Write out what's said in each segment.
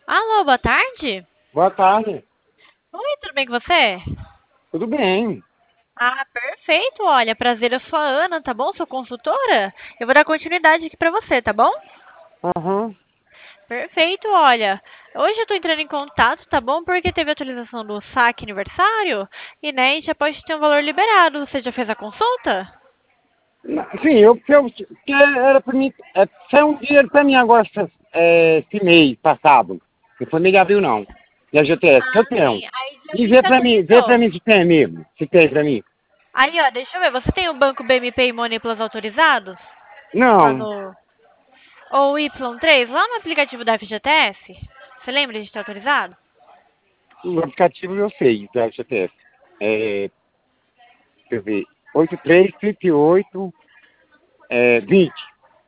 Alô, boa tarde. Boa tarde. Oi, tudo bem com você? Tudo bem? Ah, perfeito. Olha, prazer, eu sou a Ana, tá bom? Sou consultora. Eu vou dar continuidade aqui pra você, tá bom? Aham. Perfeito, olha. Hoje eu tô entrando em contato, tá bom? Porque teve atualização do saque aniversário e, né, a gente já pode ter um valor liberado. Você já fez a consulta? Sim, que era para mim, saiu um dinheiro para mim agora, esse mês passado. Não foi mês de abril, não. E a GTS, que eu Ah, tenho. sim. Aí já E vi que vê pra atualizou. mim se tem mesmo. Se tem pra mim. Aí, ó, deixa eu ver. Você tem o banco BMP e Money Plus autorizados? Lá Não, no... Ou Y3, lá no aplicativo da FGTS? Você lembra de ter autorizado? o aplicativo eu sei, da GTS. Deixa eu ver. 8338 20.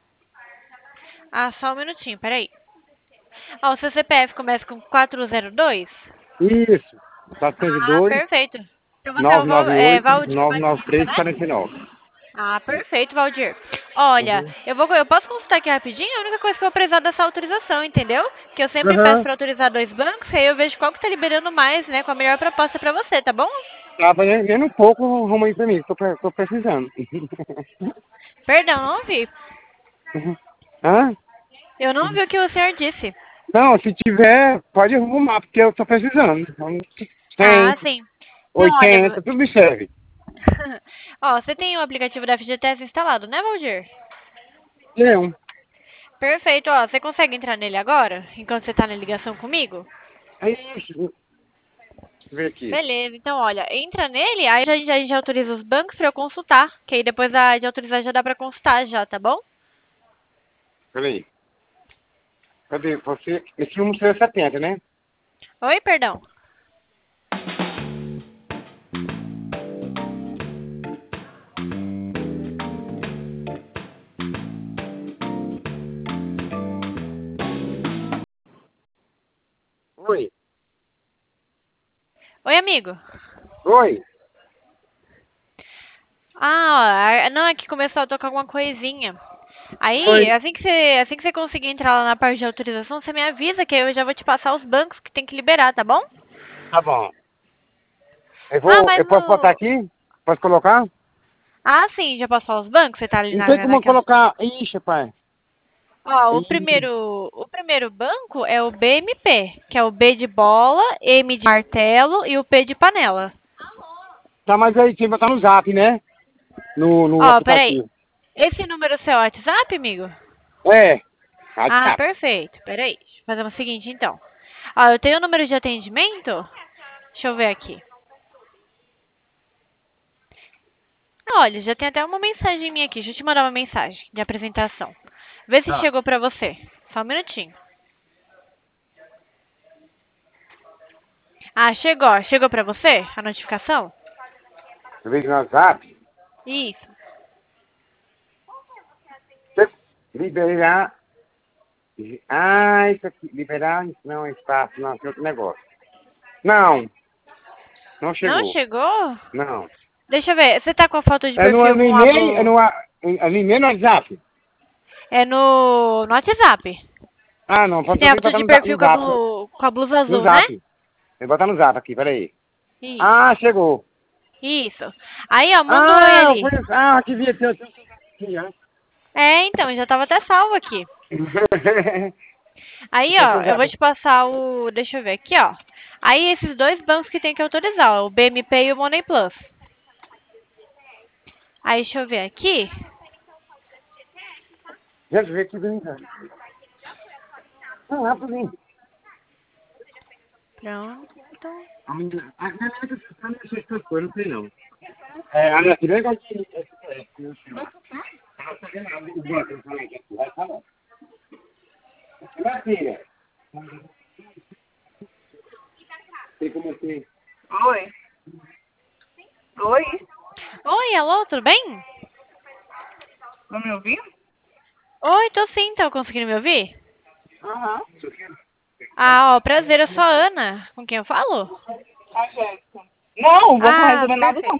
Ah, só um minutinho, peraí. Ó, o seu CPF começa com 402? Isso. Ah, 402 perfeito. Então você é o 998 Valdir Batista, 993 né? 49. Ah, perfeito, Valdir. Olha, Uhum. eu posso consultar aqui rapidinho? A única coisa que eu vou precisar dessa autorização, entendeu? Que eu sempre peço Aham. para autorizar dois bancos, aí eu vejo qual que tá liberando mais, né? Com a melhor proposta para você, tá bom? Tava vendendo um pouco rumo aí pra mim, tô precisando. Perdão, não ouvi. Hã? Eu não ouvi o que o senhor disse. Não, se tiver, pode arrumar, porque eu tô precisando. Então, Ah, 100, sim. Não, olha, 80, tudo me serve. ó, você tem o aplicativo da FGTS instalado, né, Valdir? Não. Perfeito, ó, você consegue entrar nele agora, enquanto você tá na ligação comigo? É isso. Deixa eu ver aqui. Beleza, então olha, entra nele, aí a gente autoriza os bancos pra eu consultar, que aí depois de autorizar já dá pra consultar já, tá bom? Peraí. Cadê você? Esse número é 70, né? Oi, perdão. Oi. Oi, amigo. Oi. Ah, ó, não, é que começou a tocar alguma coisinha. Aí, Oi. assim que você conseguir entrar lá na parte de autorização, você me avisa que aí eu já vou te passar os bancos que tem que liberar, tá bom? Tá bom. Ah, mas Eu posso botar no... aqui? Posso colocar? Ah, sim, já posso falar os bancos? Você tá ali Não tem como naquela... colocar. Ixi, pai. Ó, o Ih. primeiro, o primeiro banco é o BMP, que é o B de bola, M de martelo e o P de panela. Tá, mas aí tem que botar no zap, né? No Ó, peraí. aplicativo. Esse número é seu WhatsApp, amigo? É. Ah, WhatsApp. perfeito. Peraí. Deixa eu fazer o seguinte, então. Ó, eu tenho o número de atendimento. Deixa eu ver aqui. Olha, já tem até uma mensagem minha aqui. Deixa eu te mandar uma mensagem de apresentação. Vê se Tá. chegou pra você. Só um minutinho. Ah, chegou. Chegou pra você a notificação? Eu vejo no WhatsApp. Isso. Liberar. Ah, isso aqui. Liberar. Não, é espaço. Não, tem outro negócio. Não. Não Não chegou. chegou? Não. Deixa eu ver. Você tá com a foto de É perfil no com e-mail? a... É no e-mail no WhatsApp? É no WhatsApp. Ah, não. Você Pode tem a ser foto botar de no, perfil no zap. com a blusa No azul, né? zap. Vou botar no zap aqui, peraí. Isso. Ah, chegou. Isso. Aí, ó, manda um oi Ah, ali. foi. Ah, aqui vi aqui. Aqui, ó. É, então, já tava até salvo aqui. Aí, Deixa ó, eu eu vou ver. te passar o. Deixa eu ver aqui, ó. Aí, esses dois bancos que tem que autorizar, ó, o BMP e o Money Plus. Aí, deixa eu ver aqui. Deixa eu ver aqui bem, cara. Não, rapidinho. Pronto. A minha não sei não. É, a minha filha gosta de... Vai falar. Minha filha, tem como assim? Oi. Oi. Oi, alô, tudo bem? Não me ouviu? Oi, tô sim, tá conseguindo me ouvir? Aham. Ah, ó, prazer, eu sou a Ana. Com quem eu falo? A Jéssica. Não, vou não Ah, resolver nada não. perfeito.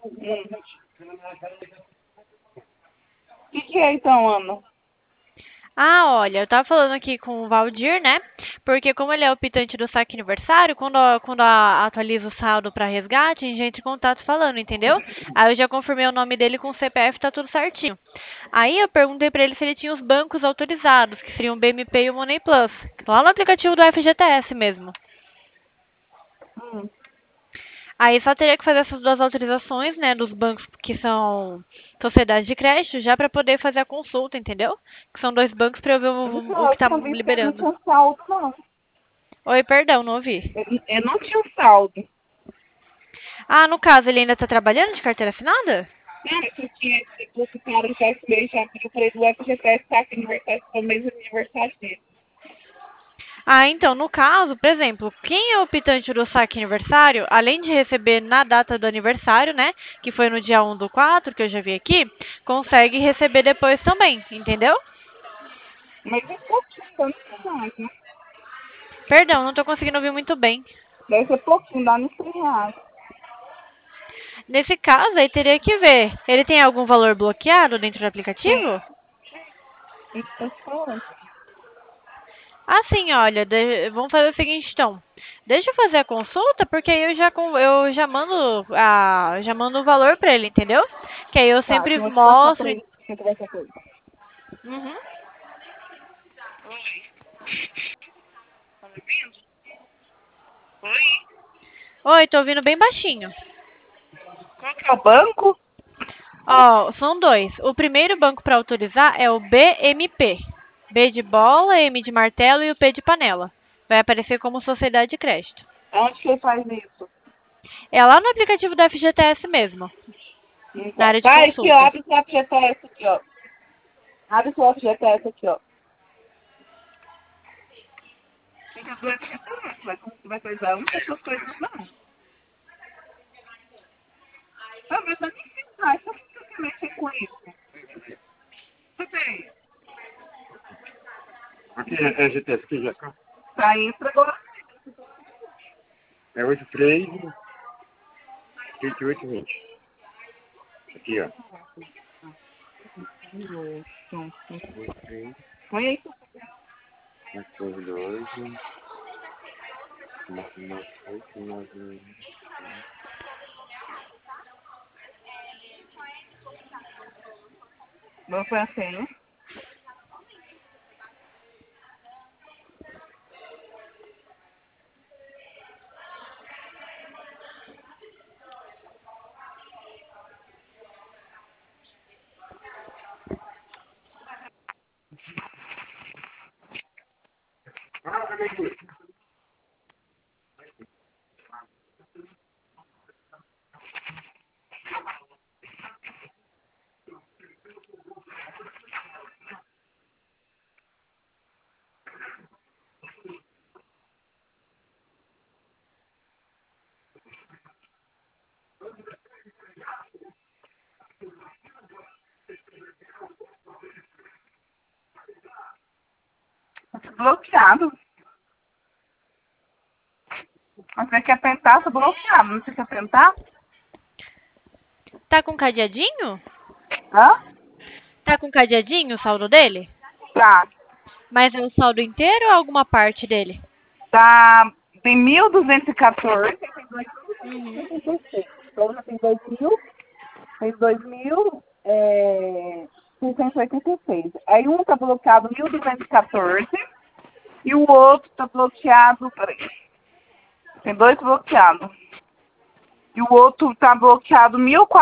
O que é então, Ana? Ah, olha, eu tava falando aqui com o Valdir, né? Porque como ele é o pitante do saque aniversário, quando atualiza o saldo para resgate, a gente entra em contato falando, entendeu? Aí eu já confirmei o nome dele com o CPF, tá tudo certinho. Aí eu perguntei pra ele se ele tinha os bancos autorizados, que seriam o BMP e o Money Plus, lá no aplicativo do FGTS mesmo. Hum. Aí só teria que fazer essas duas autorizações, né, dos bancos que são sociedades de crédito, já para poder fazer a consulta, entendeu? Que são dois bancos para eu ver Então, o que eu tá tinha visto que ele não liberando. tinha saldo, não. Oi, perdão, não ouvi. Ele não tinha saldo. Ah, no caso, ele ainda tá trabalhando de carteira assinada? Cara, que eu tinha depositado já esse mês, já pediu pra ele do FGTS, tá? Que aniversário, foi o mês do aniversário dele. Ah, então, no caso, por exemplo, quem é o optante do saque aniversário, além de receber na data do aniversário, né, que foi no dia 1/4, que eu já vi aqui, consegue receber depois também, entendeu? Mas é pouquinho, tanto mais, né? Perdão, não tô conseguindo ouvir muito bem. Deve ser pouquinho, dá uns R$100. Nesse caso, aí teria que ver. Ele tem algum valor bloqueado dentro do aplicativo? Isso que eu tô falando. Assim, olha, vamos fazer o seguinte, então. Deixa eu fazer a consulta, porque aí eu já mando o valor pra ele, entendeu? Que aí eu Tá, sempre eu vou conversar com mostro. ele. Deixa eu conversar com ele. Uhum. Tá me ouvindo? Oi? Oi, tô ouvindo bem baixinho. Qual que é o banco? Ó, são dois. O primeiro banco para autorizar é o BMP. B de bola, M de martelo e o P de panela. Vai aparecer como sociedade de crédito. Onde que ele faz isso? É lá no aplicativo da FGTS mesmo, na Então, área de vai aqui, ó, consulta. abre o seu FGTS aqui, ó. Abre o seu FGTS aqui, ó. Fica do FGTS, vai coisar uma dessas coisas, não. Não, mas eu nem sei mais, só que você mexer com isso. Você tem? Aqui é GTS, aqui já cá. Tá, entra agora. É 83 2820. Aqui, ó. Põe aí. 82, 98, 9. Vamos pôr a senha. Tá bloqueado. Mas você quer apertar, tá bloqueado. Não você quer apertar? Tá com cadeadinho? Hã? Tá com cadeadinho o saldo dele? Tá. Mas é o saldo inteiro ou alguma parte dele? Tá. Tem 1.214. Uhum. Então já tem 2.000. Tem 2.000. 686. Aí um tá bloqueado 1.214 e o outro tá bloqueado. Peraí. Tem dois bloqueados. E o outro tá bloqueado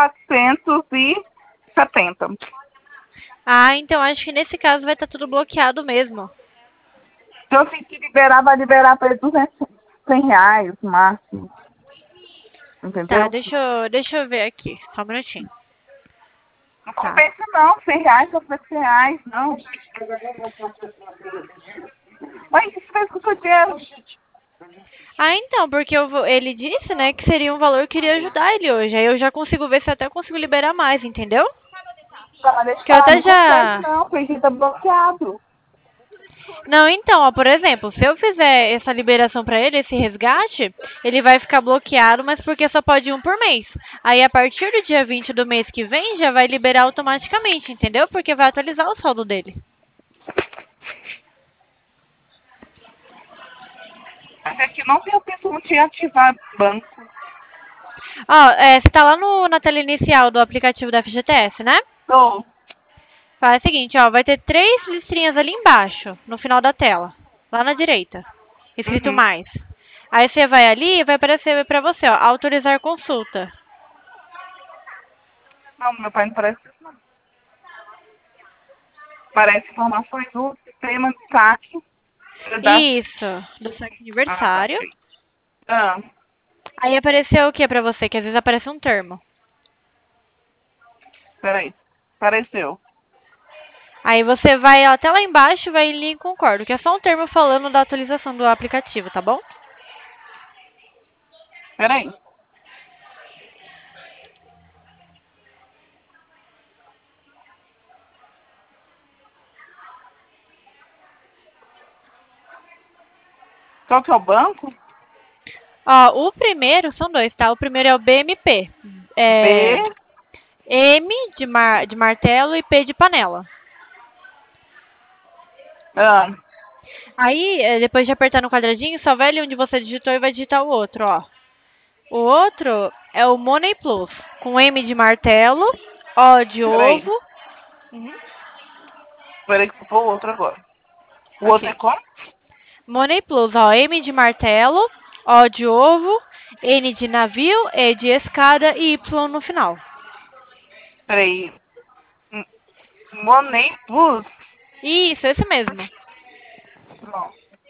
1.470. Ah, então acho que nesse caso vai estar tudo bloqueado mesmo. Então, assim, se liberar, vai liberar para ele R$100 máximo. Entendeu? Tá, deixa eu ver aqui, só um minutinho. Não compensa não, R$100, só foi R$100, não. Mas o que você fez com o seu dinheiro? Ah, então, porque ele disse, né, que seria um valor que iria ajudar ele hoje. Aí eu já consigo ver se eu até consigo liberar mais, entendeu? Tá, deixa Que eu até não já... consegue não, porque tá bloqueado. Não, então, ó, por exemplo, se eu fizer essa liberação pra ele, esse resgate, ele vai ficar bloqueado, mas porque só pode um por mês. Aí, a partir do dia 20 do mês que vem, já vai liberar automaticamente, entendeu? Porque vai atualizar o saldo dele. Mas aqui não tem opção de ativar banco. Ó, você tá lá na tela inicial do aplicativo da FGTS, né? Tô. Faz o seguinte, ó, vai ter 3 listrinhas ali embaixo, no final da tela, lá na direita, escrito Uhum. mais. Aí você vai ali e vai aparecer pra você, ó, autorizar consulta. Não, meu pai não parece isso, não. Parece informações do sistema de saque. Isso, do saque Ah, tá. aniversário. Ah, Aí apareceu o que pra você? Que às vezes aparece um termo. peraí. Apareceu. Aí você vai até lá embaixo e vai em concordo, que é só um termo falando da atualização do aplicativo, tá bom? Peraí. Qual que é o banco? Ó, o primeiro, são dois, tá? O primeiro é o BMP. É B. M de martelo e P de panela. Ah, Aí, depois de apertar no quadradinho, só vai ali onde você digitou e vai digitar o outro, ó. O outro é o Money Plus, com M de martelo, O de peraí. ovo. Uhum, Peraí que ficou o outro agora. O outro é ok. como? Money Plus, ó, M de martelo, O de ovo, N de navio, E de escada e Y no final. Peraí. M- Money Plus. Isso, esse mesmo. Não.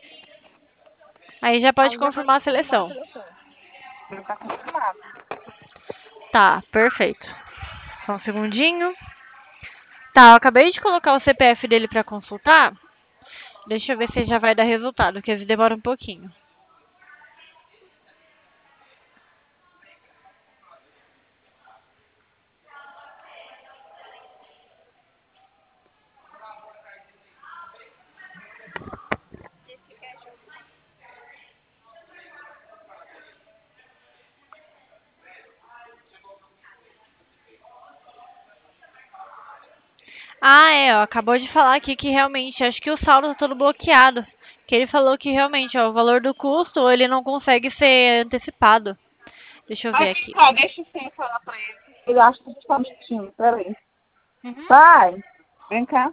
Aí já pode confirmar a seleção. Ele tá confirmado. Tá, perfeito. Só um segundinho. Tá, eu acabei de colocar o CPF dele pra consultar. Deixa eu ver se já vai dar resultado, que às vezes demora um pouquinho. Ah, ó, acabou de falar aqui que realmente, acho que o saldo tá todo bloqueado. Que ele falou que realmente, ó, o valor do custo, ele não consegue ser antecipado. Deixa eu ver Mas vem aqui. cá, deixa eu sim falar pra ele. Ele acha que a gente tá mentindo. Peraí. Uhum. Pai, vem cá.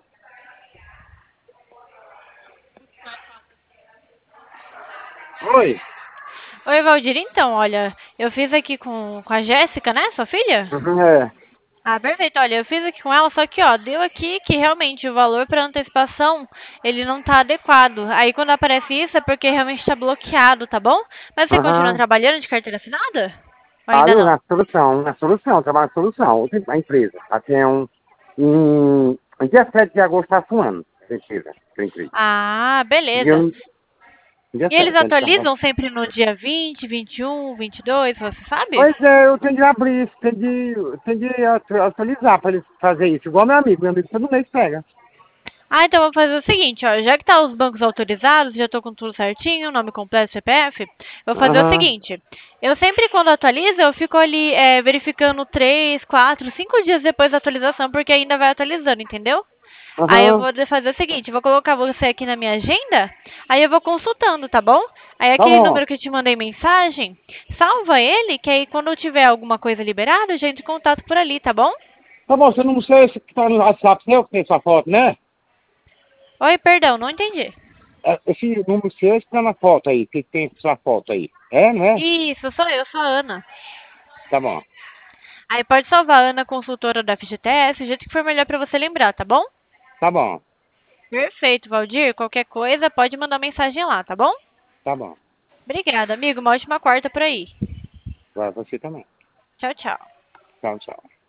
Oi. Oi, Valdir, então, olha, eu fiz aqui com a Jéssica, né, sua filha? Uhum, é. Ah, perfeito. Olha, eu fiz aqui com ela, só que, ó, deu aqui que realmente o valor para antecipação, ele não tá adequado. Aí quando aparece isso é porque realmente tá bloqueado, tá bom? Mas você continua Aham. trabalhando de carteira assinada? Ou ainda Ali não? na solução, trabalho na solução, a empresa. Até em dia 7 de agosto passa um ano, a empresa, a empresa. Ah, E eu, beleza. dia E eles 7, antes de agosto. atualizam sempre no dia 20, 21, 22, você sabe? Pois é, eu tenho de abrir isso, tenho de atualizar para eles fazer isso. Igual meu amigo todo mês pega. Ah, então vou fazer o seguinte, ó, já que tá os bancos autorizados, já tô com tudo certinho, nome completo, CPF, vou fazer o Aham, seguinte, eu sempre quando atualizo, eu fico ali verificando 3, 4, 5 dias depois da atualização, porque ainda vai atualizando, entendeu? Aí eu aham, vou fazer o seguinte, vou colocar você aqui na minha agenda, aí eu vou consultando, tá bom? Aí tá aquele bom. número que eu te mandei mensagem, salva ele, que aí quando eu tiver alguma coisa liberada, eu já entro em contato por ali, tá bom? Tá bom, você não sei se tá no WhatsApp seu que tem sua foto, né? Oi, perdão, não entendi. Esse número seu está na foto aí, que tem sua foto aí. É, não é? Isso, sou eu, sou a Ana. Tá bom, Aí pode salvar a Ana, consultora da FGTS, o jeito que for melhor pra você lembrar, tá bom? tá bom, Perfeito, Valdir. Qualquer coisa, pode mandar mensagem lá, tá bom? tá bom. Obrigada, amigo. Uma ótima quarta por aí. Vai você também. Tchau, tchau. Tchau, tchau.